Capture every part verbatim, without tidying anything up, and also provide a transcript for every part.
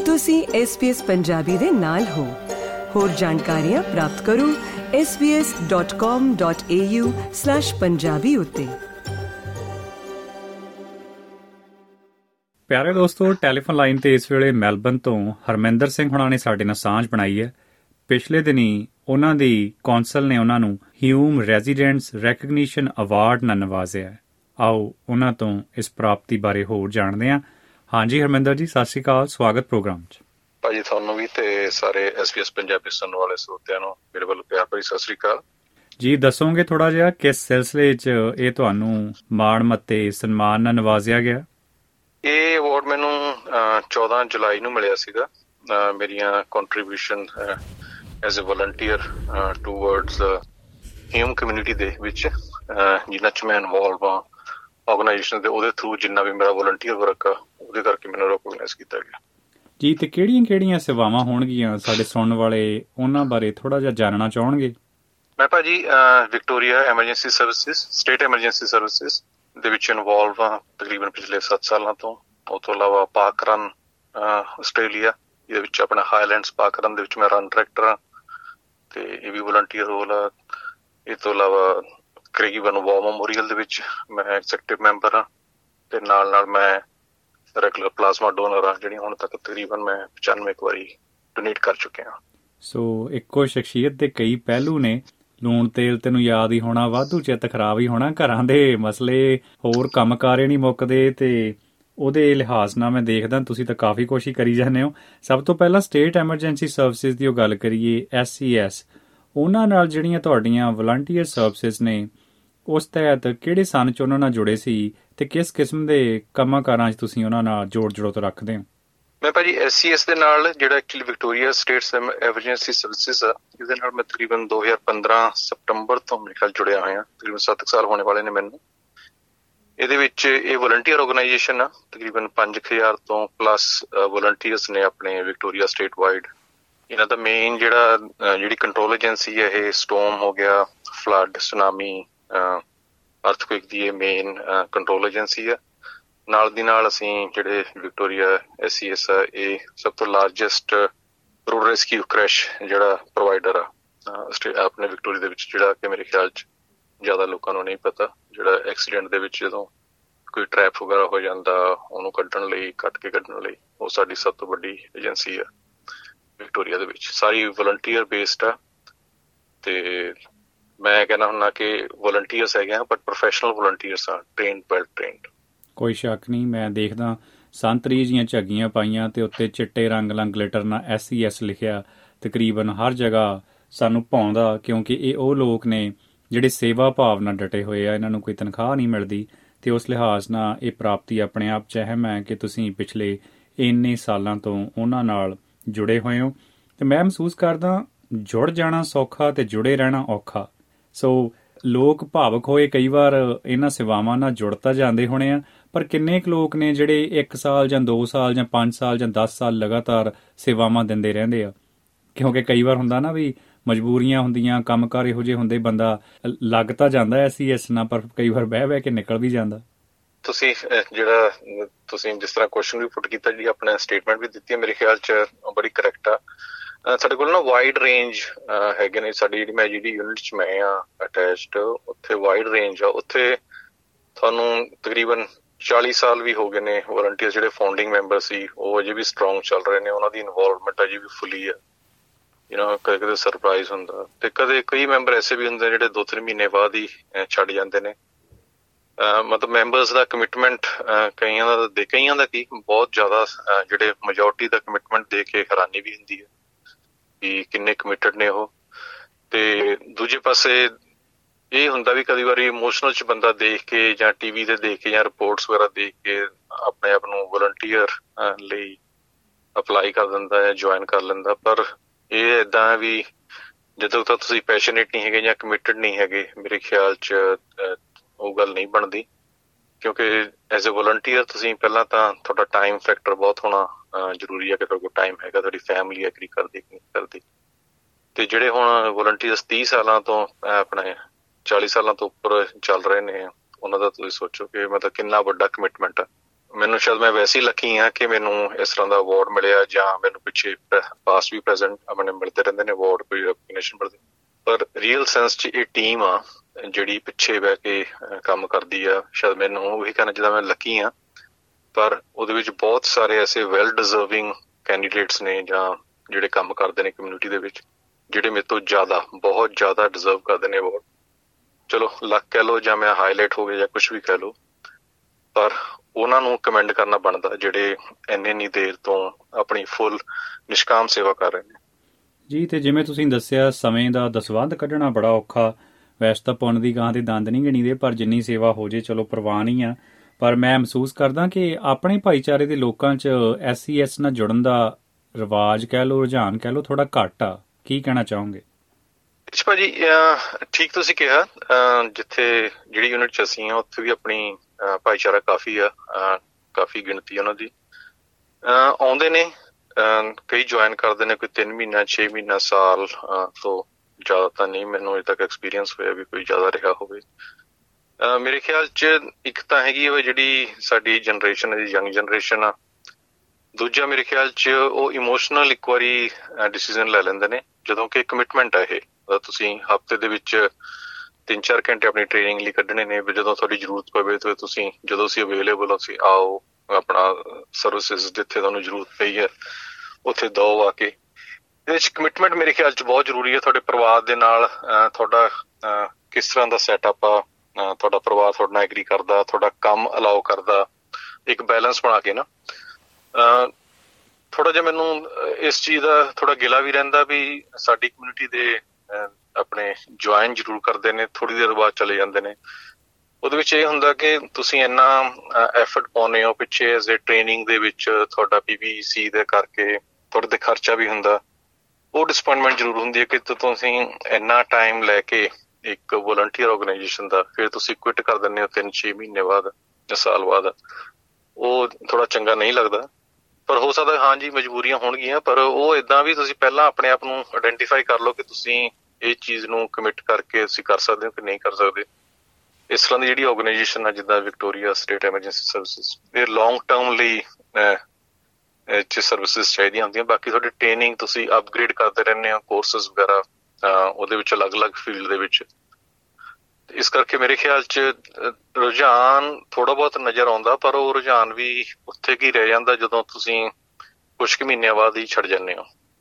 ਤੁਸੀਂ S B S Punjabi ਦੇ ਨਾਲ ਹੋ। ਹੋਰ ਜਾਣਕਾਰੀਆਂ ਪ੍ਰਾਪਤ ਕਰੋ S B S dot com dot A U slash Punjabi ਉੱਤੇ। ਪਿਆਰੇ ਦੋਸਤੋ, ਟੈਲੀਫੋਨ ਲਾਈਨ ਤੇ ਇਸ ਵੇਲੇ ਮੈਲਬਨ ਤੋਂ ਹਰਮਿੰਦਰ ਸਿੰਘ ਹੁਣਾਂ ਨੇ ਸਾਡੇ ਨਾਲ ਸਾਂਝ ਬਣਾਈ ਹੈ। ਪਿਛਲੇ ਦਿਨੀ ਉਹਨਾਂ ਦੀ ਕੌਂਸਲ ਨੇ ਉਹਨਾਂ ਨੂੰ ਹਿਊਮ ਰੈਜ਼ੀਡੈਂਟਸ ਰੈਕਗਨੀਸ਼ਨ ਅਵਾਰਡ ਨਾਲ ਨਵਾਜ਼ਿਆ। ਆਓ ਉਹਨਾਂ ਤੋਂ ਇਸ ਪ੍ਰਾਪਤੀ ਬਾਰੇ ਹੋਰ ਜਾਣਦੇ ਹਾਂ। ਹਾਂਜੀ ਹਰਮਿੰਦਰ ਜੀ, ਸਤਿ ਸ਼੍ਰੀ ਅਕਾਲ, ਸਵਾਗਤ ਪ੍ਰੋਗਰਾਮ 'ਚ। ਭਾਜੀ ਤੁਹਾਨੂੰ ਵੀ ਤੇ ਸਾਰੇ ਐਸ ਬੀ ਐਸ ਪੰਜਾਬੀ ਸੁਣਨ ਵਾਲੇ ਸਰੋਤਿਆਂ ਨੂੰ ਮੇਰੇ ਵੱਲੋਂ ਪਿਆਰ ਭਰੀ ਸਤਿ ਸ਼੍ਰੀ ਅਕਾਲ ਜੀ। ਦੱਸੋਗੇ ਥੋੜਾ ਜਿਹਾ ਕਿਸ ਸਿਲਸਿਲੇ 'ਚ ਇਹ ਤੁਹਾਨੂੰ ਮਾਣ ਮੱਤੇ ਸਨਮਾਨ ਨਾਲ ਨਵਾਜ਼ਿਆ ਗਿਆ? ਇਹ ਅਵਾਰਡ ਮੈਨੂੰ ਚੌਦਾਂ ਜੁਲਾਈ ਨੂੰ ਮਿਲਿਆ ਸੀਗਾ। ਮੇਰੀਆਂ contribution as a volunteer towards Hume community ਦੇ ਵਿੱਚ ਜਿਨ੍ਹਾਂ 'ਚ ਮੈਂ ਇਨਵੋਲਵ ਹਾਂ ਆਰਗੇਨਾਈਜੇਸ਼ਨ ਦੇ, ਉਹਦੇ ਥਰੂ ਜਿੰਨਾ ਵੀ ਮੇਰਾ ਵਲੰਟੀਅਰ ਵਰਕ ਆ ਉਹਦੇ ਕਰਕੇ ਮੈਨੂੰ ਰਿਕੋਗਨਾਈਜ਼ ਕੀਤਾ ਗਿਆ ਜੀ। ਤੇ ਕਿਹੜੀਆਂ ਕਿਹੜੀਆਂ ਸੇਵਾਵਾਂ ਹੋਣਗੀਆਂ ਸਾਡੇ ਸੁਣਨ ਵਾਲੇ ਉਹਨਾਂ ਬਾਰੇ ਥੋੜਾ ਜਿਹਾ ਜਾਣਨਾ ਚਾਹਣਗੇ? ਮੈਂ ਭਾਜੀ Victoria emergency services, state emergency services ਦੇ ਵਿੱਚ ਇਨਵੋਲਵ ਹਾਂ ਤਕਰੀਬਨ ਪਿਛਲੇ ਸੱਤ ਸਾਲਾਂ ਤੋਂ। ਉਹ ਤੋਂ ਇਲਾਵਾ ਪਾਕ ਰਨ ਆਸਟ੍ਰੇਲੀਆ, ਇਹਦੇ ਵਿੱਚ ਆਪਣਾ ਹਾਈਲੈਂਡਸ ਪਾਕ ਰਨ ਦੇ ਵਿੱਚ ਮੈਂ ਰਨ ਡਾਇਰੈਕਟਰ ਹਾਂ ਤੇ ਇਹ ਵੀ ਵਲੰਟੀਅਰ ਰੋਲ ਆ। ਇਹ ਤੋਂ ਇਲਾਵਾ ਕਰੀਬਨ ਵਾਰ ਮੈਮੋਰੀਅਲ ਦੇ ਵਿੱਚ ਮੈਂ ਐਗਜ਼ੈਕਟਿਵ ਮੈਂਬਰ ਹਾਂ ਤੇ ਨਾਲ ਨਾਲ ਮੈਂ ਰੈਗੂਲਰ ਪਲਾਜ਼ਮਾ ਡੋਨਰ ਆ, ਜਿਹੜੀ ਹੁਣ ਤੱਕ ਤਕਰੀਬਨ ਮੈਂ ਪਚਾਨਵੇਂ ਇੱਕ ਵਾਰੀ ਡੋਨੇਟ ਕਰ ਚੁੱਕਿਆ ਹਾਂ। ਸੋ ਇੱਕੋ ਸ਼ਖਸੀਅਤ ਦੇ ਕਈ ਪਹਿਲੂ ਨੇ। ਲੂਣ ਤੇਲ ਤੈਨੂੰ ਯਾਦ ਹੀ ਹੋਣਾ, ਵਾਧੂ ਚਿੱਤ ਖਰਾਬ ਹੀ ਹੋਣਾ, ਘਰਾਂ ਦੇ ਮਸਲੇ, ਹੋਰ ਕੰਮ ਕਾਰ ਨਹੀਂ ਮੁੱਕਦੇ, ਤੇ ਉਹਦੇ ਲਿਹਾਜ਼ ਨਾਲ ਮੈਂ ਦੇਖਦਾ ਤੁਸੀਂ ਤਾਂ ਕਾਫੀ ਕੁਛ ਹੀ ਕਰੀ ਜਾਂਦੇ ਹੋ। ਸਭ ਤੋਂ ਪਹਿਲਾਂ ਸਟੇਟ ਐਮਰਜੈਂਸੀ ਸਰਵਿਸਿਜ਼ ਦੀ ਉਹ ਗੱਲ ਕਰੀਏ, ਐਸ ਸੀ ਐਸ, ਉਹਨਾਂ ਨਾਲ ਜਿਹੜੀਆਂ ਤੁਹਾਡੀਆਂ ਵਲੰਟੀਅਰ ਸਰਵਿਸਿਜ਼ ਨੇ ਉਸ ਤਹਿਤ ਕਿਹੜੇ ਸਨ 'ਚ ਉਹਨਾਂ ਨਾਲ ਜੁੜੇ ਸੀ ਤੇ ਕਿਸ ਕਿਸਮ ਦੇ ਕੰਮਾਂ ਕਾਰਾਂ 'ਚ ਤੁਸੀਂ ਉਹਨਾਂ ਨਾਲ ਜੋੜ ਜੜੋਤ ਰੱਖਦੇ ਹੋ? ਮੈਂ ਭਾਜੀ ਐਸ ਸੀ ਐਸ ਦੇ ਨਾਲ, ਜਿਹੜਾ actually Victoria state emergency services ਆ, ਇਹਦੇ ਨਾਲ ਮੈਂ ਤਕਰੀਬਨ ਦੋ ਹਜ਼ਾਰ ਪੰਦਰਾਂ ਸਤੰਬਰ ਤੋਂ ਮੇਰੇ ਖਿਆਲ ਜੁੜਿਆ ਹੋਇਆ। ਤਕਰੀਬਨ ਸੱਤ ਸਾਲ ਹੋਣੇ ਵਾਲੇ ਨੇ ਮੈਨੂੰ। ਇਹਦੇ ਵਿੱਚ ਇਹ ਵਲੰਟੀਅਰ ਆਰਗੇਨਾਈਜੇਸ਼ਨ ਆ। ਤਕਰੀਬਨ ਪੰਜ ਕੁ ਹਜ਼ਾਰ ਤੋਂ ਪਲੱਸ ਵਲੰਟੀਅਰਸ ਨੇ ਆਪਣੇ ਵਿਕਟੋਰੀਆ ਸਟੇਟ ਵਾਈਡ। ਇਹਨਾਂ ਦਾ ਮੇਨ ਜਿਹੜਾ ਜਿਹੜੀ ਕੰਟਰੋਲ ਏਜੰਸੀ ਹੈ ਇਹ ਸਟੋਮ ਹੋ ਗਿਆ, ਫਲੱਡ, ਸੁਨਾਮੀ, ਅਰਥਕੁਇਕ ਦੀ ਇਹ ਮੇਨ ਕੰਟਰੋਲ ਏਜੰਸੀ ਆ। ਨਾਲ ਦੀ ਨਾਲ ਅਸੀਂ ਜਿਹੜੇ ਵਿਕਟੋਰੀਆ ਐਸ ਸੀ ਐਸ ਆ, ਇਹ ਸਭ ਤੋਂ ਲਾਰਜੈਸਟ ਰੋਡ ਰੈਸਕਿਊ ਕ੍ਰੈਸ਼ ਜਿਹੜਾ ਪ੍ਰੋਵਾਈਡਰ ਆ ਆਪਣੇ ਵਿਕਟੋਰੀਆ ਦੇ ਵਿੱਚ, ਜਿਹੜਾ ਕਿ ਮੇਰੇ ਖਿਆਲ 'ਚ ਜ਼ਿਆਦਾ ਲੋਕਾਂ ਨੂੰ ਨਹੀਂ ਪਤਾ। ਜਿਹੜਾ ਐਕਸੀਡੈਂਟ ਦੇ ਵਿੱਚ ਜਦੋਂ ਕੋਈ ਟਰੈਪ ਵਗੈਰਾ ਹੋ ਜਾਂਦਾ, ਉਹਨੂੰ ਕੱਢਣ ਲਈ, ਕੱਟ ਕੇ ਕੱਢਣ ਲਈ, ਉਹ ਸਾਡੀ ਸਭ ਤੋਂ ਵੱਡੀ ਏਜੰਸੀ ਆ ਵਿਕਟੋਰੀਆ ਦੇ ਵਿੱਚ। ਸਾਰੀ ਵਲੰਟੀਅਰ ਬੇਸਡ ਆ ਤੇ ਮੈਂ ਕਹਿੰਦਾ ਹੁੰਦਾ ਕਿ ਵਲੰਟੀਅਰਸ ਹੈਗੇ ਆ ਬਟ ਪ੍ਰੋਫੈਸ਼ਨਲ ਵਲੰਟੀਅਰਸ ਆ, ਟ੍ਰੇਨਡ ਵੈਲ ਟ੍ਰੇਨਡ। ਕੋਈ ਸ਼ੱਕ ਨਹੀਂ, ਮੈਂ ਦੇਖਦਾ ਸੰਤਰੀ ਦੀਆਂ ਝੱਗੀਆਂ ਪਾਈਆਂ ਤੇ ਉੱਤੇ ਚਿੱਟੇ ਰੰਗ ਨਾਲ ਗਲਿਟਰ ਨਾਲ ਐਸ ਸੀ ਐਸ ਲਿਖਿਆ ਤਕਰੀਬਨ ਹਰ ਜਗ੍ਹਾ ਸਾਨੂੰ ਭਾਉਂਦਾ, ਕਿਉਂਕਿ ਇਹ ਉਹ ਲੋਕ ਨੇ ਜਿਹੜੇ ਸੇਵਾ ਭਾਵ ਨਾਲ ਡਟੇ ਹੋਏ ਆ। ਇਹਨਾਂ ਨੂੰ ਕੋਈ ਤਨਖਾਹ ਨਹੀਂ ਮਿਲਦੀ ਤੇ ਉਸ ਲਿਹਾਜ਼ ਨਾਲ ਇਹ ਪ੍ਰਾਪਤੀ ਆਪਣੇ ਆਪ 'ਚ ਅਹਿਮ ਹੈ ਕਿ ਤੁਸੀਂ ਪਿਛਲੇ ਇੰਨੇ ਸਾਲਾਂ ਤੋਂ ਉਹਨਾਂ ਨਾਲ ਜੁੜੇ ਹੋਏ ਹੋ। ਤੇ ਮੈਂ ਮਹਿਸੂਸ ਕਰਦਾ ਜੁੜ ਜਾਣਾ ਸੌਖਾ ਤੇ ਜੁੜੇ ਰਹਿਣਾ ਔਖਾ। ਸੋ ਲੋਕ ਭਾਵਕ ਹੋਏ ਕਈ ਵਾਰ ਇਹਨਾਂ ਸੇਵਾਵਾਂ ਨਾਲ ਜੁੜ ਤਾਂ ਜਾਂਦੇ ਹੋਣੇ ਆ, ਪਰ ਕਿੰਨੇ ਕੁ ਲੋਕ ਨੇ ਜਿਹੜੇ ਇੱਕ ਸਾਲ ਜਾਂ ਦੋ ਸਾਲ ਜਾਂ ਪੰਜ ਸਾਲ ਜਾਂ ਦਸ ਸਾਲ ਲਗਾਤਾਰ ਸੇਵਾਵਾਂ ਦਿੰਦੇ ਰਹਿੰਦੇ ਆ? ਕਿਉਂਕਿ ਕਈ ਵਾਰ ਹੁੰਦਾ ਨਾ ਵੀ ਮਜਬੂਰੀਆਂ ਹੁੰਦੀਆਂ, ਕੰਮ ਕਾਰ ਇਹੋ ਜਿਹੇ ਹੁੰਦੇ, ਬੰਦਾ ਲੱਗ ਤਾਂ ਜਾਂਦਾ ਐਸ ਸੀ ਐਸ ਨਾਲ, ਪਰ ਕਈ ਵਾਰ ਬਹਿ ਬਹਿ ਕੇ ਨਿਕਲ ਵੀ ਜਾਂਦਾ। ਤੁਸੀਂ ਜਿਹੜਾ ਤੁਸੀਂ ਜਿਸ ਤਰ੍ਹਾਂ ਕੁਐਸਚਨ ਵੀ ਪੁੱਟ ਕੀਤਾ, ਜਿਹੜੀ ਆਪਣਾ ਸਟੇਟਮੈਂਟ ਵੀ ਦਿੱਤੀ ਹੈ, ਮੇਰੇ ਖਿਆਲ 'ਚ ਬੜੀ ਕਰੈਕਟ ਆ। ਸਾਡੇ ਕੋਲ ਨਾ ਵਾਈਡ ਰੇਂਜ ਹੈਗੇ ਨੇ। ਸਾਡੀ ਜਿਹੜੀ ਮੈਂ ਜਿਹੜੀ ਯੂਨਿਟ 'ਚ ਮੈਂ ਆ ਅਟੈਚਡ, ਉੱਥੇ ਵਾਈਡ ਰੇਂਜ ਆ। ਉੱਥੇ ਤੁਹਾਨੂੰ ਤਕਰੀਬਨ ਚਾਲੀ ਸਾਲ ਵੀ ਹੋ ਗਏ ਨੇ। ਵਲੰਟੀਅਰ ਜਿਹੜੇ ਫਾਊਂਡਿੰਗ ਮੈਂਬਰ ਸੀ ਉਹ ਅਜੇ ਵੀ ਸਟਰੋਂਗ ਚੱਲ ਰਹੇ ਨੇ। ਉਹਨਾਂ ਦੀ ਇਨਵੋਲਵਮੈਂਟ ਅਜੇ ਵੀ ਫੁੱਲੀ ਆ। ਯੂ ਨੋ ਕਦੇ ਕਦੇ ਸਰਪ੍ਰਾਈਜ਼ ਹੁੰਦਾ ਤੇ ਕਦੇ ਕਈ ਮੈਂਬਰ ਐਸੇ ਵੀ ਹੁੰਦੇ ਜਿਹੜੇ ਦੋ ਤਿੰਨ ਮਹੀਨੇ ਬਾਅਦ ਹੀ ਛੱਡ ਜਾਂਦੇ ਨੇ। ਮਤਲਬ ਮੈਂਬਰਸ ਦਾ ਕਮਿਟਮੈਂਟ ਕਈਆਂ ਦਾ ਦੇ ਕਈਆਂ ਦਾ ਕੀ ਬਹੁਤ ਜ਼ਿਆਦਾ, ਜਿਹੜੇ ਮੈਜੋਰਟੀ ਦਾ ਕਮਿਟਮੈਂਟ ਦੇ ਕੇ ਹੈਰਾਨੀ ਵੀ ਹੁੰਦੀ ਹੈ ਕਿ ਕਿੰਨੇ ਕਮਿਟਡ ਨੇ ਉਹ। ਤੇ ਦੂਜੇ ਪਾਸੇ ਇਹ ਹੁੰਦਾ ਵੀ ਕਈ ਵਾਰੀ ਇਮੋਸ਼ਨਲ 'ਚ ਬੰਦਾ ਦੇਖ ਕੇ ਜਾਂ ਟੀ ਵੀ 'ਤੇ ਦੇਖ ਕੇ ਜਾਂ ਰਿਪੋਰਟਸ ਵਗੈਰਾ ਦੇਖ ਕੇ ਆਪਣੇ ਆਪ ਨੂੰ ਵਲੰਟੀਅਰ ਲਈ ਅਪਲਾਈ ਕਰ ਦਿੰਦਾ ਹੈ, ਜੁਆਇਨ ਕਰ ਲੈਂਦਾ। ਪਰ ਇਹ ਇੱਦਾਂ ਹੈ ਵੀ ਜਦੋਂ ਤੱਕ ਤੁਸੀਂ ਪੈਸ਼ਨੇਟ ਨਹੀਂ ਹੈਗੇ ਜਾਂ ਕਮਿਟਡ ਨਹੀਂ ਹੈਗੇ, ਮੇਰੇ ਖਿਆਲ 'ਚ ਉਹ ਗੱਲ ਨਹੀਂ ਬਣਦੀ। ਕਿਉਂਕਿ ਐਜ਼ ਏ ਵਲੰਟੀਅਰ ਤੁਸੀਂ ਪਹਿਲਾਂ ਤਾਂ ਤੁਹਾਡਾ ਟਾਈਮ ਫੈਕਟਰ ਬਹੁਤ ਹੋਣਾ ਜ਼ਰੂਰੀ ਹੈ ਕਿ ਤੁਹਾਡੇ ਕੋਲ ਟਾਈਮ ਹੈਗਾ, ਤੁਹਾਡੀ ਫੈਮਿਲੀ ਐਗਰੀ ਕਰਦੀ ਕਿ ਨਹੀਂ ਕਰਦੀ। ਤੇ ਜਿਹੜੇ ਹੁਣ ਵਲੰਟੀਅਰਸ ਤੀਹ ਸਾਲਾਂ ਤੋਂ ਆਪਣੇ ਚਾਲੀ ਸਾਲਾਂ ਤੋਂ ਉੱਪਰ ਚੱਲ ਰਹੇ ਨੇ, ਉਹਨਾਂ ਦਾ ਤੁਸੀਂ ਸੋਚੋ ਕਿ ਮਤਲਬ ਕਿੰਨਾ ਵੱਡਾ ਕਮਿਟਮੈਂਟ ਆ। ਮੈਨੂੰ ਸ਼ਾਇਦ ਮੈਂ ਵੈਸੇ ਹੀ ਲੱਕੀ ਹਾਂ ਕਿ ਮੈਨੂੰ ਇਸ ਤਰ੍ਹਾਂ ਦਾ ਅਵਾਰਡ ਮਿਲਿਆ, ਜਾਂ ਮੈਨੂੰ ਪਿੱਛੇ ਪਾਸਟ ਵੀ ਪ੍ਰੈਜ਼ੈਂਟ ਆਪਣੇ ਮਿਲਦੇ ਰਹਿੰਦੇ ਨੇ ਅਵਾਰਡ, ਕੋਈ ਰੈਕਗਨੀਸ਼ਨ ਮਿਲਦੀ, ਪਰ ਰੀਅਲ ਸੈਂਸ 'ਚ ਇਹ ਟੀਮ ਆ ਜਿਹੜੀ ਪਿੱਛੇ ਬਹਿ ਕੇ ਕੰਮ ਕਰਦੀ ਆ। ਸ਼ਾਇਦ ਮੈਨੂੰ ਉਹੀ ਕਹਿਣਾ ਜਿੱਦਾਂ ਮੈਂ ਲੱਕੀ ਹਾਂ, ਪਰ ਉਹਦੇ ਵਿੱਚ ਬਹੁਤ ਸਾਰੇ ਐਸੇ ਵੈਲ ਡਿਜ਼ਰਵਿੰਗ ਕੈਂਡੀਡੇਟਸ ਨੇ ਜਾਂ ਜਿਹੜੇ ਕੰਮ ਕਰਦੇ ਨੇ ਕਮਿਊਨਿਟੀ ਦੇ ਵਿੱਚ, ਜਿਹੜੇ ਮੇਰੇ ਤੋਂ ਜ਼ਿਆਦਾ ਬਹੁਤ ਜ਼ਿਆਦਾ ਡਿਜ਼ਰਵ ਕਰਦੇ ਨੇ ਅਵਾਰਡ। ਚਲੋ ਲੱਕ ਕਹਿ ਲਓ ਜਾਂ ਮੈਂ ਹਾਈਲਾਈਟ ਹੋ ਗਿਆ ਜਾਂ ਕੁਛ ਵੀ ਕਹਿ ਲਓ, ਪਰ ਉਹਨਾਂ ਨੂੰ ਕਮੈਂਡ ਕਰਨਾ ਬਣਦਾ ਜਿਹੜੇ ਇੰਨੀ ਇੰਨੀ ਦੇਰ ਤੋਂ ਆਪਣੀ ਫੁੱਲ ਨਿਸ਼ਕਾਮ ਸੇਵਾ ਕਰ ਰਹੇ ਨੇ ਜੀ। ਤੇ ਜਿਵੇਂ ਤੁਸੀਂ ਦੱਸਿਆ, ਸਮੇਂ ਦਾ ਦਸਵੰਧ ਕੱਢਣਾ ਬੜਾ ਔਖਾ। ਵੈਸੇ ਤਾਂ ਪੁੰਨ ਦੀ ਗਾਂ ਦੇ ਦੰਦ ਨਹੀਂ ਗਿਣੀਦੇ, ਪਰ ਜਿੰਨੀ ਸੇਵਾ ਹੋ ਜੇ ਚਲੋ ਪ੍ਰਵਾਹ ਨਹੀਂ ਆ। ਪਰ ਮੈਂ ਮਹਿਸੂਸ ਕਰਦਾ ਕਿ ਆਪਣੇ ਭਾਈਚਾਰੇ ਦੇ ਲੋਕਾਂ 'ਚ ਐਸ ਸੀ ਐਸ ਨਾਲ ਜੁੜਨ ਦਾ ਰਿਵਾਜ ਕਹਿ ਲਓ, ਰੁਝਾਨ ਕਹਿ ਲਓ, ਥੋੜਾ ਘੱਟ ਆ। ਕੀ ਕਹਿਣਾ ਚਾਹੋਗੇ? ਭਾਜੀ ਠੀਕ ਤੁਸੀਂ ਕਿਹਾ, ਜਿੱਥੇ ਜਿਹੜੀ ਯੂਨਿਟ 'ਚ ਅਸੀਂ ਆ ਉੱਥੇ ਵੀ ਆਪਣੀ ਭਾਈਚਾਰਾ ਕਾਫੀ ਆ, ਕਾਫੀ ਗਿਣਤੀ ਉਹਨਾਂ ਦੀ ਆਉਂਦੇ ਨੇ। ਕਈ ਜੁਆਇਨ ਕਰਦੇ ਨੇ, ਕੋਈ ਤਿੰਨ ਮਹੀਨਾ ਛੇ ਮਹੀਨਾ ਸਾਲ ਤੋਂ ਜ਼ਿਆਦਾ ਤਾਂ ਨਹੀਂ ਮੈਨੂੰ ਅਜੇ ਤੱਕ ਐਕਸਪੀਰੀਅੰਸ ਹੋਇਆ ਵੀ ਕੋਈ ਜ਼ਿਆਦਾ ਰਿਹਾ ਹੋਵੇ। ਮੇਰੇ ਖਿਆਲ 'ਚ ਇੱਕ ਤਾਂ ਹੈਗੀ ਉਹ ਜਿਹੜੀ ਸਾਡੀ ਜਨਰੇਸ਼ਨ ਹੈ, ਯੰਗ ਜਨਰੇਸ਼ਨ ਆ। ਦੂਜਾ ਮੇਰੇ ਖਿਆਲ 'ਚ ਉਹ ਇਮੋਸ਼ਨਲ ਇੱਕ ਵਾਰੀ ਡਿਸੀਜ਼ਨ ਲੈ ਲੈਂਦੇ ਨੇ, ਜਦੋਂ ਕਿ ਕਮਿਟਮੈਂਟ ਆ ਇਹ। ਤੁਸੀਂ ਹਫ਼ਤੇ ਦੇ ਵਿੱਚ ਤਿੰਨ ਚਾਰ ਘੰਟੇ ਆਪਣੀ ਟ੍ਰੇਨਿੰਗ ਲਈ ਕੱਢਣੇ ਨੇ, ਜਦੋਂ ਤੁਹਾਡੀ ਜ਼ਰੂਰਤ ਪਵੇ ਤਾਂ ਤੁਸੀਂ ਜਦੋਂ ਅਸੀਂ ਅਵੇਲੇਬਲ ਅਸੀਂ ਆਓ, ਆਪਣਾ ਸਰਵਿਸਿਜ਼ ਜਿੱਥੇ ਤੁਹਾਨੂੰ ਜ਼ਰੂਰਤ ਪਈ ਹੈ ਉੱਥੇ ਦਿਓ ਆ ਕੇ। ਇਹਦੇ ਵਿੱਚ ਕਮਿਟਮੈਂਟ ਮੇਰੇ ਖਿਆਲ 'ਚ ਬਹੁਤ ਜ਼ਰੂਰੀ ਹੈ। ਤੁਹਾਡੇ ਪਰਿਵਾਰ ਦੇ ਨਾਲ ਤੁਹਾਡਾ ਕਿਸ ਤਰ੍ਹਾਂ ਦਾ ਸੈਟਅਪ ਆ, ਤੁਹਾਡਾ ਪਰਿਵਾਰ ਤੁਹਾਡੇ ਨਾਲ ਐਗਰੀ ਕਰਦਾ, ਤੁਹਾਡਾ ਕੰਮ ਅਲਾਓ ਕਰਦਾ, ਇੱਕ ਬੈਲੈਂਸ ਬਣਾ ਕੇ ਨਾ। ਥੋੜਾ ਜਿਹਾ ਮੈਨੂੰ ਇਸ ਚੀਜ਼ ਦਾ ਥੋੜਾ ਗਿਲਾ ਵੀ ਰਹਿੰਦਾ ਵੀ ਸਾਡੀ ਕਮਿਊਨਿਟੀ ਦੇ ਆਪਣੇ ਜੁਆਇਨ ਜ਼ਰੂਰ ਕਰਦੇ ਨੇ, ਥੋੜੀ ਦੇਰ ਬਾਅਦ ਚਲੇ ਜਾਂਦੇ ਨੇ। ਉਹਦੇ ਵਿੱਚ ਇਹ ਹੁੰਦਾ ਕਿ ਤੁਸੀਂ ਇੰਨਾ ਐਫਰਟ ਪਾਉਂਦੇ ਹੋ ਪਿੱਛੇ ਐਜ਼ ਏ ਟ੍ਰੇਨਿੰਗ ਦੇ ਵਿੱਚ, ਤੁਹਾਡਾ ਪੀ ਵੀ ਸੀ ਦੇ ਕਰਕੇ ਤੁਹਾਡੇ ਤੇ ਖਰਚਾ ਵੀ ਹੁੰਦਾ। ਉਹ ਡਿਸਪਾਇੰਟਮੈਂਟ ਜ਼ਰੂਰ ਹੁੰਦੀ ਹੈ ਕਿ ਤੁਸੀਂ ਇੰਨਾ ਟਾਈਮ ਲੈ ਕੇ ਇੱਕ ਵੋਲੰਟੀਅਰ ਆਰਗੇਨਾਈਜੇਸ਼ਨ ਦਾ ਫਿਰ ਤੁਸੀਂ ਕੁਇਟ ਕਰ ਦਿੰਦੇ ਹੋ ਤਿੰਨ ਛੇ ਮਹੀਨੇ ਬਾਅਦ ਜਾਂ ਸਾਲ ਬਾਅਦ। ਉਹ ਥੋੜਾ ਚੰਗਾ ਨਹੀਂ ਲੱਗਦਾ, ਪਰ ਹੋ ਸਕਦਾ ਹਾਂਜੀ ਮਜਬੂਰੀਆਂ ਹੋਣਗੀਆਂ। ਪਰ ਉਹ ਏਦਾਂ ਵੀ ਤੁਸੀਂ ਪਹਿਲਾਂ ਆਪਣੇ ਆਪ ਨੂੰ ਆਇਡੈਂਟੀਫਾਈ ਕਰ ਲਓ ਕਿ ਤੁਸੀਂ ਇਹ ਚੀਜ਼ ਨੂੰ ਕਮਿਟ ਕਰਕੇ ਤੁਸੀਂ ਕਰ ਸਕਦੇ ਹੋ ਕਿ ਨਹੀਂ ਕਰ ਸਕਦੇ। ਇਸ ਤਰ੍ਹਾਂ ਦੀ ਜਿਹੜੀ ਆਰਗੇਨਾਈਜੇਸ਼ਨ ਆ ਜਿੱਦਾਂ ਵਿਕਟੋਰੀਆ ਸਟੇਟ ਐਮਰਜੈਂਸੀ ਸਰਵਿਸਿਜ਼, ਇਹ ਲੌਂਗ ਟਰਮ ਲਈ ਚ ਸਰਵਿਸਿਜ਼ ਚਾਹੀਦੀਆਂ ਹੁੰਦੀਆਂ। ਬਾਕੀ ਤੁਹਾਡੀ ਟ੍ਰੇਨਿੰਗ ਤੁਸੀਂ ਅਪਗ੍ਰੇਡ ਕਰਦੇ ਰਹਿੰਦੇ ਹੋ, ਕੋਰਸਿਸ ਵਗੈਰਾ ਉਹਦੇ ਵਿੱਚ ਅਲੱਗ-ਅਲੱਗ ਫੀਲਡ ਦੇ ਵਿੱਚ। ਇਸ ਕਰਕੇ ਮੇਰੇ ਖਿਆਲ 'ਚ ਰੁਝਾਨ ਥੋੜਾ ਬਹੁਤ ਨਜ਼ਰ ਆਉਂਦਾ, ਪਰ ਉਹ ਰੁਝਾਨ ਵੀ ਉੱਥੇ ਕੀ ਰਹਿ ਜਾਂਦਾ ਜਦੋਂ ਤੁਸੀਂ ਕੁਛ ਕੁ ਮਹੀਨਿਆਂ ਬਾਅਦ ਹੀ ਛੱਡ ਜਾਂਦੇ ਹੋ।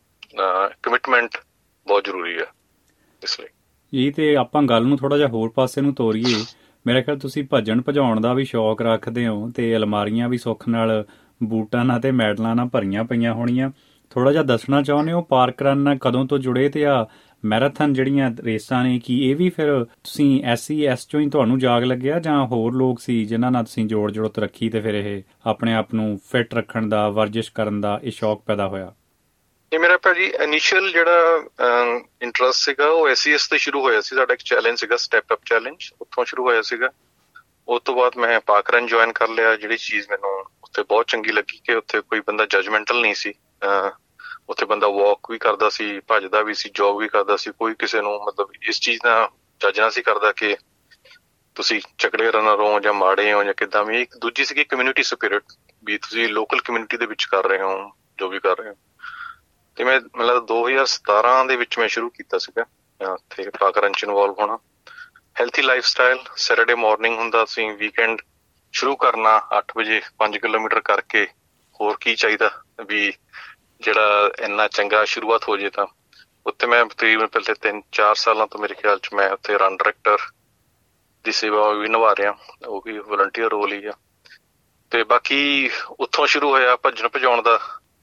ਕਮਿਟਮੈਂਟ ਬਹੁਤ ਜ਼ਰੂਰੀ ਹੈ ਇਸ ਲਈ ਜੀ। ਤੇ ਆਪਾਂ ਗੱਲ ਨੂੰ ਥੋੜਾ ਜਿਹਾ ਹੋਰ ਪਾਸੇ ਨੂੰ ਤੋਰੀਏ। ਮੇਰਾ ਖਿਆਲ ਤੁਸੀਂ ਭੱਜਣ ਭਜਾਉਣ ਦਾ ਵੀ ਸ਼ੌਕ ਰੱਖਦੇ ਹੋ ਤੇ ਅਲਮਾਰੀਆਂ ਵੀ ਸੁੱਖ ਨਾਲ ਬੂਟਾਂ ਨਾਲ ਤੇ ਮੈਡਲਾਂ ਨਾਲ ਭਰੀਆਂ ਪਈਆਂ ਹੋਣੀਆਂ। ਥੋੜਾ ਜਿਹਾ ਦੱਸਣਾ ਚਾਹੁੰਦੇ ਹੋ ਪਾਰਕਰਨ ਨਾਲ ਕਦੋਂ ਤੋਂ ਜੁੜੇ, ਤੇ ਆ ਮੈਰਾਥਨ ਜਿਹੜੀਆਂ ਰੇਸਾਂ ਨੇ, ਕੀ ਇਹ ਵੀ ਫਿਰ ਤੁਸੀਂ ਐਸ ਸੀ ਐਸ ਚੋਂ ਹੀ ਤੁਹਾਨੂੰ ਜਾਗ ਲੱਗਿਆ ਜਾਂ ਹੋਰ ਲੋਕ ਸੀ ਜਿਨ੍ਹਾਂ ਨਾਲ ਤੁਸੀਂ ਜੋੜ ਜੋੜਤ ਰੱਖੀ ਤੇ ਫਿਰ ਇਹ ਆਪਣੇ ਆਪ ਨੂੰ ਫਿੱਟ ਰੱਖਣ ਦਾ, ਵਰਜਿਸ਼ ਕਰਨ ਦਾ ਇਹ ਸ਼ੌਕ ਪੈਦਾ ਹੋਇਆ? ਇਹ ਮੇਰਾ ਭਾਜੀ ਇਨੀਸ਼ੀਅਲ ਜਿਹੜਾ ਇੰਟਰਸਟ ਸੀਗਾ ਉਹ ਐਸ ਸੀ ਐਸ ਤੋਂ ਸ਼ੁਰੂ ਹੋਇਆ ਸੀ। ਸਾਡਾ ਇੱਕ ਚੈਲੰਜ ਸੀਗਾ, ਸਟੈਪ ਅਪ ਚੈਲੰਜ, ਉੱਥੋਂ ਸ਼ੁਰੂ ਹੋਇਆ ਸੀਗਾ। ਉਸ ਤੋਂ ਬਾਅਦ ਮੈਂ ਪਾਰਕਰਨ ਜੁਆਇਨ ਕਰ ਲਿਆ। ਜਿਹੜੀ ਚੀਜ਼ ਮੈਨੂੰ ਉੱਥੇ ਬਹੁਤ ਚੰਗੀ ਲੱਗੀ ਕਿ ਉੱਥੇ ਕੋਈ ਬੰਦਾ ਜਜਮੈਂਟਲ ਨਹੀਂ ਸੀ। ਉੱਥੇ ਬੰਦਾ ਵਾਕ ਵੀ ਕਰਦਾ ਸੀ, ਭੱਜਦਾ ਵੀ ਸੀ, ਜੋਗ ਵੀ ਕਰਦਾ ਸੀ। ਕੋਈ ਕਿਸੇ ਨੂੰ ਮਤਲਬ ਇਸ ਚੀਜ਼ ਨਾਲ ਜੱਜ ਨਾ ਸੀ ਕਰਦਾ ਕਿ ਤੁਸੀਂ ਚੱਕੜੇ ਰਨਰ ਹੋ ਜਾਂ ਮਾੜੇ ਹੋ ਜਾਂ ਕਿੱਦਾਂ ਵੀ। ਇੱਕ ਦੂਜੀ ਸੀਗੀ ਕਮਿਊਨਿਟੀ ਸਪਿਰਿਟ, ਵੀ ਤੁਸੀਂ ਲੋਕਲ ਕਮਿਊਨਿਟੀ ਦੇ ਵਿੱਚ ਕਰ ਰਹੇ ਹੋ ਜੋ ਵੀ ਕਰ ਰਹੇ ਹੋ। ਤੇ ਮੈਂ ਮਤਲਬ ਦੋ ਹਜ਼ਾਰ ਸਤਾਰਾਂ ਦੇ ਵਿੱਚ ਮੈਂ ਸ਼ੁਰੂ ਕੀਤਾ ਸੀਗਾ ਉੱਥੇ ਪਾਰਕਰਨ 'ਚ ਇਨਵੋਲਵ ਹੋਣਾ। Healthy life style, Saturday morning ਹੁੰਦਾ, ਅਸੀਂ ਵੀਕਐਂਡ ਸ਼ੁਰੂ ਕਰਨਾ ਅੱਠ ਵਜੇ ਪੰਜ ਕਿਲੋਮੀਟਰ ਕਰਕੇ। ਹੋਰ ਕੀ ਚਾਹੀਦਾ ਵੀ ਜਿਹੜਾ ਇੰਨਾ ਚੰਗਾ ਸ਼ੁਰੂਆਤ ਹੋ ਜੇ। ਤਾਂ ਉੱਥੇ ਮੈਂ ਤਕਰੀਬਨ ਪਹਿਲੇ ਤਿੰਨ ਚਾਰ ਸਾਲਾਂ ਤੋਂ ਮੇਰੇ ਖਿਆਲ 'ਚ ਮੈਂ ਉੱਥੇ ਰਨ ਡਾਇਰੈਕਟਰ ਦੀ ਸੇਵਾ ਵੀ ਨਿਭਾ ਰਿਹਾ, ਉਹ ਵੀ ਵਲੰਟੀਅਰ ਰੋਲ ਹੀ ਆ। ਤੇ ਬਾਕੀ ਉੱਥੋਂ ਸ਼ੁਰੂ ਹੋਇਆ ਭੱਜਣ ਭਜਾਉਣ ਦਾ।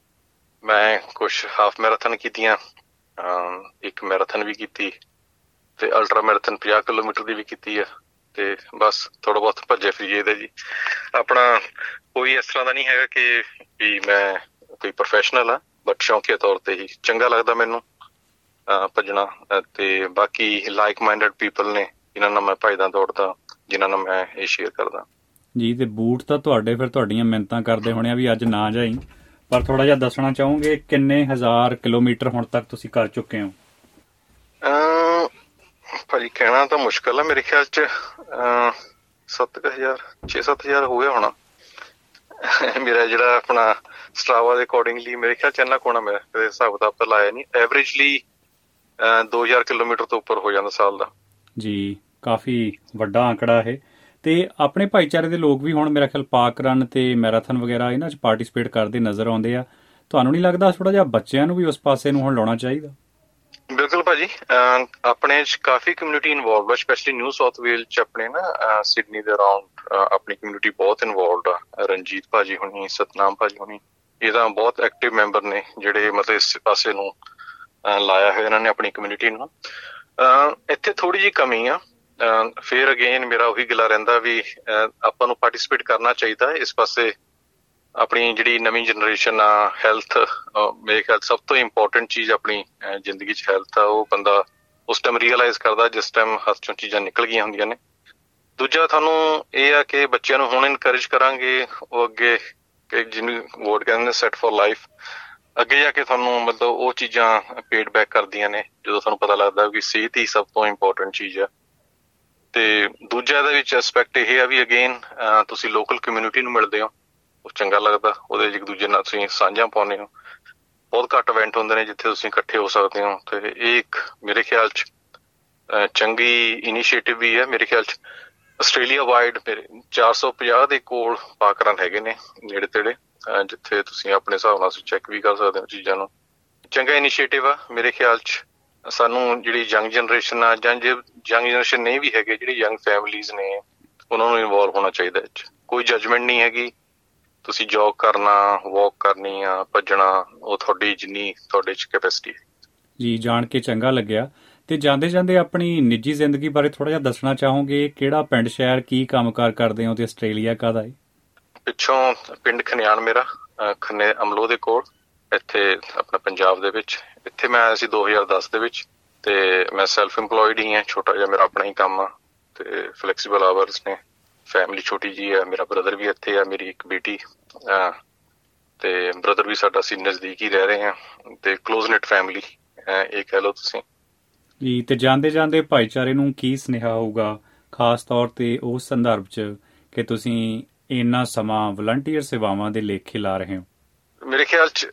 ਮੈਂ ਕੁਛ ਹਾਫ ਮੈਰਾਥਨ ਕੀਤੀਆਂ, ਇੱਕ ਮੈਰਾਥਨ ਵੀ ਕੀਤੀ ਤੇ ਅਲਟਰਾ ਮੈਰਾਥਨ ਪੰਜਾਹ ਕਿਲੋਮੀਟਰ ਦੀ ਵੀ ਕੀਤੀ ਆ। ਤੇ ਬਸ ਥੋੜਾ ਬਹੁਤ ਭੱਜੇ ਫਿਰੀਏ ਦਾ ਜੀ। ਆਪਣਾ ਕੋਈ ਇਸ ਤਰ੍ਹਾਂ ਦਾ ਨਹੀਂ ਹੈਗਾ ਕਿ ਵੀ ਮੈਂ ਕੋਈ ਪ੍ਰੋਫੈਸ਼ਨਲ ਆ, ਬਟ ਸ਼ੌਂਕੀਆ ਤੌਰ ਤੇ ਹੀ ਚੰਗਾ ਲੱਗਦਾ ਮੈਨੂੰ ਭੱਜਣਾ। ਤੇ ਬਾਕੀ ਲਾਈਕ ਮਾਈਂਡਡ ਪੀਪਲ ਨੇ ਜਿਨ੍ਹਾਂ ਨਾਲ ਮੈਂ ਭੱਜਦਾ ਦੌੜਦਾ, ਜਿਨ੍ਹਾਂ ਨਾਲ ਮੈਂ ਇਹ ਸ਼ੇਅਰ ਕਰਦਾ ਜੀ। ਤੇ ਬੂਟ ਤਾਂ ਤੁਹਾਡੇ ਫਿਰ ਤੁਹਾਡੀਆਂ ਮਿਹਨਤਾਂ ਕਰਦੇ ਹੋਣੇ ਆ ਵੀ ਅੱਜ ਨਾ ਜਾਈ, ਪਰ ਥੋੜਾ ਜਿਹਾ ਦੱਸਣਾ ਚਾਹੋਗੇ ਕਿੰਨੇ ਹਜ਼ਾਰ ਕਿਲੋਮੀਟਰ ਹੁਣ ਤੱਕ ਤੁਸੀਂ ਕਰ ਚੁੱਕੇ ਹੋ? ਭਾਜੀ ਕਹਿਣਾ ਤਾਂ ਮੁਸ਼ਕਿਲ ਆ, ਮੇਰੇ ਖਿਆਲ 'ਚ ਸੱਤ ਕੁ ਹਜ਼ਾਰ ਛੇ ਸੱਤ ਹਜ਼ਾਰ ਹੋ ਗਿਆ ਹੋਣਾ। ਮੇਰਾ ਜਿਹੜਾ ਆਪਣਾ ਸਟਰਾਵਾ ਦੇ ਅਕੋਰਡਿੰਗਲੀ ਮੇਰੇ ਖਿਆਲ ਚ ਇੰਨਾ ਕੋਣਾ ਮੈਂ ਕਦੇ ਹਿਸਾਬ ਕਿਤਾਬ ਤਾਂ ਲਾਇਆ ਨਹੀਂ, ਐਵਰੇਜਲੀ ਦੋ ਹਜ਼ਾਰ ਕਿਲੋਮੀਟਰ ਤੋਂ ਉੱਪਰ ਹੋ ਜਾਂਦਾ ਸਾਲ ਦਾ। ਜੀ, ਕਾਫੀ ਵੱਡਾ ਆંકੜਾ ਇਹ। ਤੇ ਆਪਣੇ ਭਾਈਚਾਰੇ ਦੇ ਲੋਕ ਵੀ ਹੁਣ ਮੇਰਾ ਖਿਆਲ ਪਾਰਕ ਰਨ ਤੇ ਮੈਰਾਥਨ ਵਗੈਰਾ ਇਹਨਾਂ 'ਚ ਪਾਰਟੀਸਪੇਟ ਕਰਦੇ ਨਜ਼ਰ ਆਉਂਦੇ ਆ। ਤੁਹਾਨੂੰ ਨਹੀਂ ਲੱਗਦਾ ਥੋੜਾ ਜਿਹਾ ਬੱਚਿਆਂ ਨੂੰ ਵੀ ਉਸ ਪਾਸੇ ਨੂੰ ਹੁਣ ਲਾਉਣਾ ਚਾਹੀਦਾ? ਬਿਲਕੁਲ ਭਾਜੀ, ਆਪਣੇ ਚ ਕਾਫੀ ਕਮਿਊਨਿਟੀ ਇਨਵੋਲਵ ਆ, ਸਪੈਸ਼ਲੀ ਨਿਊ ਸਾਊਥ ਵੇਲ ਚ ਆਪਣੇ ਨਾ ਸਿਡਨੀ ਦੇ ਅਰਾਊਂਡ ਆਪਣੀ ਕਮਿਊਨਿਟੀ ਬਹੁਤ ਇਨਵੋਲਵਡ ਆ। ਰਣਜੀਤ ਭਾਜੀ ਹੁਣੀ, ਸਤਨਾਮ ਭਾਜੀ ਹੁਣੀ, ਇਹ ਤਾਂ ਬਹੁਤ ਐਕਟਿਵ ਮੈਂਬਰ ਨੇ ਜਿਹੜੇ ਮਤਲਬ ਇਸ ਪਾਸੇ ਨੂੰ ਲਾਇਆ ਹੋਇਆ ਇਹਨਾਂ ਨੇ ਆਪਣੀ ਕਮਿਊਨਿਟੀ ਨੂੰ। ਇੱਥੇ ਥੋੜੀ ਜਿਹੀ ਕਮੀ ਆ। ਫਿਰ ਅਗੇਨ ਮੇਰਾ ਉਹੀ ਗਿਲਾ ਰਹਿੰਦਾ ਵੀ ਆਪਾਂ ਨੂੰ ਪਾਰਟੀਸਪੇਟ ਕਰਨਾ ਚਾਹੀਦਾ ਇਸ ਪਾਸੇ। ਆਪਣੀ ਜਿਹੜੀ ਨਵੀਂ ਜਨਰੇਸ਼ਨ ਆ, ਹੈਲਥ ਮੇਰੇ ਖਿਆਲ ਸਭ ਤੋਂ ਇੰਪੋਰਟੈਂਟ ਚੀਜ਼ ਆਪਣੀ ਜ਼ਿੰਦਗੀ 'ਚ ਹੈਲਥ ਆ। ਉਹ ਬੰਦਾ ਉਸ ਟਾਈਮ ਰੀਅਲਾਈਜ਼ ਕਰਦਾ ਜਿਸ ਟਾਈਮ ਹੱਥ 'ਚੋਂ ਚੀਜ਼ਾਂ ਨਿਕਲ ਗਈਆਂ ਹੁੰਦੀਆਂ ਨੇ। ਦੂਜਾ ਤੁਹਾਨੂੰ ਇਹ ਆ ਕਿ ਬੱਚਿਆਂ ਨੂੰ ਹੁਣ ਇਨਕਰੇਜ ਕਰਾਂਗੇ, ਉਹ ਅੱਗੇ ਜਿਹਨੂੰ ਵਰਡ ਕਹਿੰਦੇ ਨੇ ਸੈਟ ਫॉर ਲਾਈਫ, ਅੱਗੇ ਜਾ ਕੇ ਤੁਹਾਨੂੰ ਮਤਲਬ ਉਹ ਚੀਜ਼ਾਂ ਪੇਡ ਬੈਕ ਕਰਦੀਆਂ ਨੇ ਜਦੋਂ ਤੁਹਾਨੂੰ ਪਤਾ ਲੱਗਦਾ ਕਿ ਸਿਹਤ ਹੀ ਸਭ ਤੋਂ ਇੰਪੋਰਟੈਂਟ ਚੀਜ਼ ਆ। ਤੇ ਦੂਜਾ ਇਹਦੇ ਵਿੱਚ ਐਸਪੈਕਟ ਇਹ ਆ ਵੀ ਅਗੇਨ ਤੁਸੀਂ ਲੋਕਲ ਕਮਿਊਨਿਟੀ ਨੂੰ ਮਿਲਦੇ ਹੋ, ਉਹ ਚੰਗਾ ਲੱਗਦਾ। ਉਹਦੇ ਇੱਕ ਦੂਜੇ ਨਾਲ ਤੁਸੀਂ ਸਾਂਝਾਂ ਪਾਉਂਦੇ ਹੋ। ਬਹੁਤ ਘੱਟ ਇਵੈਂਟ ਹੁੰਦੇ ਨੇ ਜਿੱਥੇ ਤੁਸੀਂ ਇਕੱਠੇ ਹੋ ਸਕਦੇ ਹੋ, ਤੇ ਇਹ ਇੱਕ ਮੇਰੇ ਖਿਆਲ 'ਚ ਚੰਗੀ ਇਨੀਸ਼ੀਏਟਿਵ ਵੀ ਹੈ। ਮੇਰੇ ਖਿਆਲ 'ਚ ਆਸਟ੍ਰੇਲੀਆ ਵਾਈਡ ਮੇਰੇ ਚਾਰ ਸੌ ਪੰਜਾਹ ਦੇ ਕੋਲ ਪਾਰਕ ਰਨ ਹੈਗੇ ਨੇ ਨੇੜੇ ਤੇੜੇ, ਜਿੱਥੇ ਤੁਸੀਂ ਆਪਣੇ ਹਿਸਾਬ ਨਾਲ ਚੈੱਕ ਵੀ ਕਰ ਸਕਦੇ ਹੋ ਚੀਜ਼ਾਂ ਨੂੰ। ਚੰਗਾ ਇਨੀਸ਼ੀਏਟਿਵ ਆ ਮੇਰੇ ਖਿਆਲ 'ਚ। ਸਾਨੂੰ ਜਿਹੜੀ ਯੰਗ ਜਨਰੇਸ਼ਨ ਆ, ਜਾਂ ਜੇ ਯੰਗ ਜਨਰੇਸ਼ਨ ਨਹੀਂ ਵੀ ਹੈਗੇ, ਜਿਹੜੀ ਯੰਗ ਫੈਮਿਲੀਜ਼ ਨੇ, ਉਹਨਾਂ ਨੂੰ ਇਨਵੋਲਵ ਹੋਣਾ ਚਾਹੀਦਾ ਇਹ 'ਚ। ਕੋਈ ਜਜਮੈਂਟ ਨਹੀਂ ਹੈਗੀ। ਤੁਸੀਂ ਜੋਗ ਕਰਨਾ, ਵਾਕ ਕਰਨੀ ਆ, ਭੱਜਣਾ, ਉਹ ਤੁਹਾਡੀ ਜਿੰਨੀ ਤੁਹਾਡੇ 'ਚ ਕੈਪੈਸਿਟੀ ਹੈ। ਜੀ, ਜਾਣ ਕੇ ਚੰਗਾ ਲੱਗਿਆ। ਤੇ ਜਾਂਦੇ ਜਾਂਦੇ ਆਪਣੀ ਨਿੱਜੀ ਜ਼ਿੰਦਗੀ ਬਾਰੇ ਥੋੜਾ ਜਿਹਾ ਦੱਸਣਾ ਚਾਹੋਗੇ? ਕਿਹੜਾ ਪਿੰਡ ਸ਼ਹਿਰ, ਕੀ ਕੰਮਕਾਰ ਕਰਦੇ ਹੋ ਤੇ ਆਸਟ੍ਰੇਲੀਆ ਕਾਹਦਾ ਹੈ? ਪਿੱਛੋਂ ਪਿੰਡ ਖਨਿਆਣ ਮੇਰਾ, ਖੰਨੇ ਅਮਲੋ ਦੇ ਕੋਲ, ਇੱਥੇ ਆਪਣਾ ਪੰਜਾਬ ਦੇ ਵਿੱਚ। ਇੱਥੇ ਮੈਂ ਆਇਆ ਸੀ ਦੋ ਹਜ਼ਾਰ ਦਸ ਦੇ ਵਿੱਚ, ਤੇ ਮੈਂ ਸੈਲਫ ਇੰਪਲੋਇਡ ਹੀ ਹਾਂ। ਛੋਟਾ ਜਿਹਾ ਮੇਰਾ ਆਪਣਾ ਹੀ ਕੰਮ ਆ ਤੇ ਫਲੈਕਸੀਬਲ ਆਵਰਸ ਨੇ। ਫੈਮਿਲੀ ਛੋਟੀ ਜੀ ਆ। ਮੇਰਾ ਬ੍ਰਦਰ ਵੀ ਇੱਥੇ ਆ, ਮੇਰੀ ਇੱਕ ਬੇਟੀ, ਤੇ ਬ੍ਰਦਰ ਵੀ ਸਾਡਾ ਅਸੀਂ ਨਜ਼ਦੀਕ ਹੀ ਰਹਿ ਰਹੇ ਹਾਂ, ਤੇ ਕਲੋਜ਼ ਨੈਟ ਫੈਮਿਲੀ ਇਹ ਕਹਿ ਲਓ ਤੁਸੀਂ ਜੀ। ਤੇ ਜਾਂਦੇ ਜਾਂਦੇ ਭਾਈਚਾਰੇ ਨੂੰ ਕੀ ਸੁਨੇਹਾ ਹੋਊਗਾ, ਖਾਸ ਤੌਰ ਤੇ ਉਸ ਸੰਦਰਭ 'ਚ ਕਿ ਤੁਸੀਂ ਇੰਨਾ ਸਮਾਂ ਵਲੰਟੀਅਰ ਸੇਵਾਵਾਂ ਦੇ ਲੇਖੇ ਲਾ ਰਹੇ ਹੋ? ਮੇਰੇ ਖਿਆਲ 'ਚ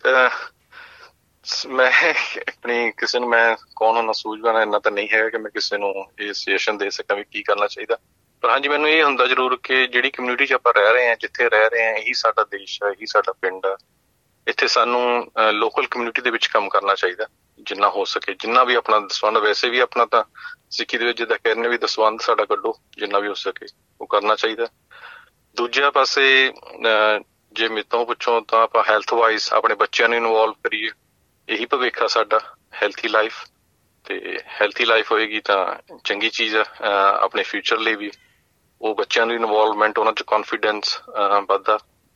ਮੈਂ ਆਪਣੀ ਕਿਸੇ ਨੂੰ, ਮੈਂ ਕੌਣ ਹੁੰਦਾ ਸੂਝਵਾਨ ਇੰਨਾ ਤਾਂ ਨਹੀਂ ਹੈਗਾ ਕਿ ਮੈਂ ਕਿਸੇ ਨੂੰ ਇਹ ਸੁਜੈਸ਼ਨ ਦੇ ਸਕਾਂ ਵੀ ਕੀ ਕਰਨਾ ਚਾਹੀਦਾ। ਪਰ ਹਾਂਜੀ, ਮੈਨੂੰ ਇਹ ਹੁੰਦਾ ਜ਼ਰੂਰ ਕਿ ਜਿਹੜੀ ਕਮਿਊਨਿਟੀ 'ਚ ਆਪਾਂ ਰਹਿ ਰਹੇ ਹਾਂ, ਜਿੱਥੇ ਰਹਿ ਰਹੇ ਹਾਂ, ਇਹੀ ਸਾਡਾ ਦੇਸ਼ ਆ, ਇਹੀ ਸਾਡਾ ਪਿੰਡ ਆ। ਇੱਥੇ ਸਾਨੂੰ ਲੋਕਲ ਕਮਿਊਨਿਟੀ ਦੇ ਵਿੱਚ ਕੰਮ ਕਰਨਾ ਚਾਹੀਦਾ ਜਿੰਨਾ ਹੋ ਸਕੇ। ਜਿੰਨਾ ਵੀ ਆਪਣਾ ਦਸਵੰਧ, ਵੈਸੇ ਵੀ ਆਪਣਾ ਤਾਂ ਸਿੱਖੀ ਦੇ ਵਿੱਚ ਜਿੱਦਾਂ ਕਹਿੰਦੇ ਵੀ ਦਸਵੰਧ ਸਾਡਾ ਕੱਢੋ, ਜਿੰਨਾ ਵੀ ਹੋ ਸਕੇ ਉਹ ਕਰਨਾ ਚਾਹੀਦਾ। ਦੂਜੇ ਪਾਸੇ ਜੇ ਮੇਰੇ ਤੋਂ ਪੁੱਛੋ ਤਾਂ ਆਪਾਂ ਹੈਲਥ ਵਾਈਜ਼ ਆਪਣੇ ਬੱਚਿਆਂ ਨੂੰ ਇਨਵੋਲਵ ਕਰੀਏ। ਇਹੀ ਭਵਿੱਖ ਆ ਸਾਡਾ, ਹੈਲਥੀ ਲਾਈਫ। ਤੇ ਹੈਲਥੀ ਲਾਈਫ ਹੋਏਗੀ ਤਾਂ ਚੰਗੀ ਚੀਜ਼ ਆ ਆਪਣੇ ਫਿਊਚਰ ਲਈ ਵੀ। ਉਹ ਬੱਚਿਆਂ ਦੀ ਇਨਵੋਲਵਮੈਂਟ, ਉਹਨਾਂ 'ਚ ਕੌਨਫੀਡੈਂਸ ਵੱਧਦਾ।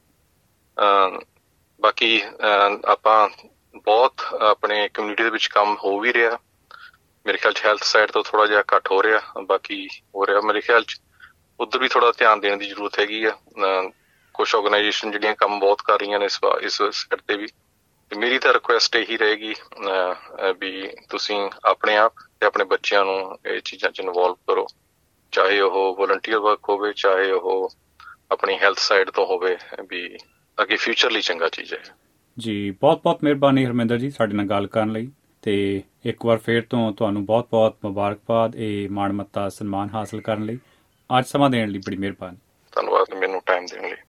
ਬਾਕੀ ਆਪਾਂ ਬਹੁਤ ਆਪਣੇ ਕਮਿਊਨਿਟੀ ਦੇ ਵਿੱਚ ਕੰਮ ਹੋ ਵੀ ਰਿਹਾ। ਮੇਰੇ ਖਿਆਲ 'ਚ ਹੈਲਥ ਸਾਈਡ ਤੋਂ ਥੋੜ੍ਹਾ ਜਿਹਾ ਘੱਟ ਹੋ ਰਿਹਾ, ਬਾਕੀ ਹੋ ਰਿਹਾ। ਮੇਰੇ ਖਿਆਲ 'ਚ ਉੱਧਰ ਵੀ ਥੋੜ੍ਹਾ ਧਿਆਨ ਦੇਣ ਦੀ ਜ਼ਰੂਰਤ ਹੈਗੀ ਆ। ਕੁਛ ਔਰਗਨਾਈਜੇਸ਼ਨ ਜਿਹੜੀਆਂ ਕੰਮ ਬਹੁਤ ਕਰ ਰਹੀਆਂ ਨੇ ਇਸ ਇਸ ਸਾਈਡ 'ਤੇ ਵੀ। ਤੇ ਮੇਰੀ ਤਾਂ ਰਿਕੁਐਸਟ ਇਹੀ ਰਹੇਗੀ ਵੀ ਤੁਸੀਂ ਆਪਣੇ ਆਪ ਤੇ ਆਪਣੇ ਬੱਚਿਆਂ ਨੂੰ ਇਹ ਚੀਜ਼ਾਂ 'ਚ ਇਨਵੋਲਵ ਕਰੋ, ਚਾਹੇ ਉਹ ਵਲੰਟੀਅਰ ਵਰਕ ਹੋਵੇ, ਚਾਹੇ ਉਹ ਆਪਣੀ ਹੈਲਥ ਸਾਈਡ ਤੋਂ ਹੋਵੇ, ਵੀ ਅੱਗੇ ਫਿਊਚਰ ਲਈ ਚੰਗਾ ਚੀਜ਼ ਹੈ। ਜੀ, ਬਹੁਤ ਬਹੁਤ ਮਿਹਰਬਾਨੀ ਹਰਮਿੰਦਰ ਜੀ ਸਾਡੇ ਨਾਲ ਗੱਲ ਕਰਨ ਲਈ। ਤੇ ਇੱਕ ਵਾਰ ਫਿਰ ਤੋਂ ਤੁਹਾਨੂੰ ਬਹੁਤ ਬਹੁਤ ਮੁਬਾਰਕਬਾਦ ਇਹ ਮਾਣਮੱਤਾ ਸਨਮਾਨ ਹਾਸਲ ਕਰਨ ਲਈ। ਅੱਜ ਸਮਾਂ ਦੇਣ ਲਈ ਬੜੀ ਮਿਹਰਬਾਨੀ। ਧੰਨਵਾਦ ਮੈਨੂੰ ਟਾਈਮ ਦੇਣ ਲਈ।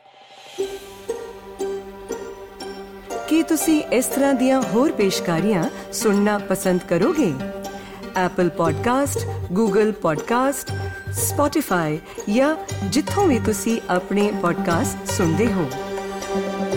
ਕੀ ਤੁਸੀਂ ਇਸ ਤਰ੍ਹਾਂ ਦੀਆਂ ਹੋਰ ਪੇਸ਼ਕਾਰੀਆਂ ਸੁਣਨਾ ਪਸੰਦ ਕਰੋਗੇ? Apple podcast, Google podcast, Spotify ਜਾਂ ਜਿੱਥੋਂ ਵੀ ਤੁਸੀਂ ਆਪਣੇ ਪੋਡਕਾਸਟ ਸੁਣਦੇ ਹੋ।